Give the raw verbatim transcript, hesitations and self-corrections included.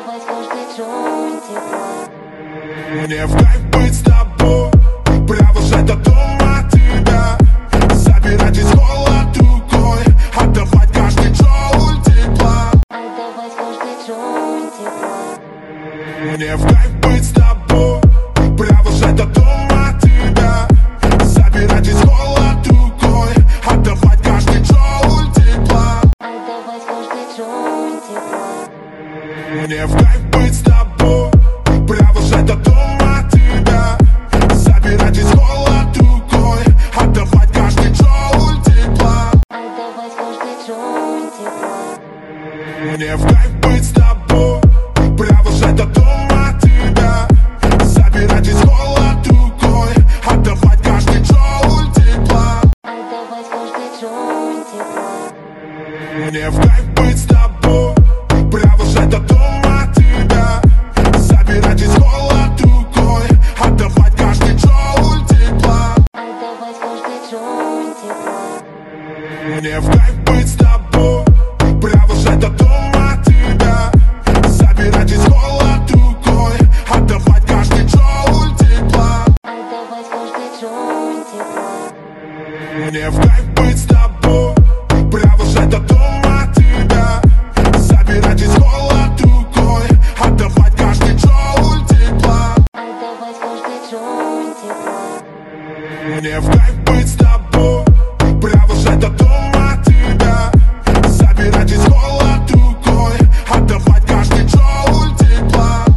Отдавай каждый джойн тепла. Мне в кайф быть с тобой, провожать до дома тебя, забирать из холод рукой, отдавать каждый джоуль тепла. Отдавай каждый джойн тепла. Мне в кайф быть с тобой, провожать до дома тебя, забирать из холод рукой, отдавать каждый джоуль тепла. Отдавай каждый джойн тепла. Мне в кайф быть с тобой, провожать до дома тебя, забирать из холод рукой, отдавать каждый джоуль тепла. Отдавай каждый джойн тепла. Мне в кайф быть с тобой, провожать до дома тебя, забирать из холод рукой, отдавать каждый джоуль тепла. Отдавай каждый джойн тепла. Мне в кайф быть с тобой, провожать до дома тебя, забирать из холод рукой, отдавать каждый джоуль тепла. Отдавай каждый джойн тепла. Мне в кайф быть с тобой, провожать до дома тебя, забирать из холод рукой, отдавать каждый джоуль тепла. Отдавай каждый джойн тепла. Мне в кайф быть с тобой, провожать до дома тебя, забирать из холод рукой, отдавать каждый джоуль тепла. Отдавай каждый джойн тепла. Мне в кайф быть с тобой.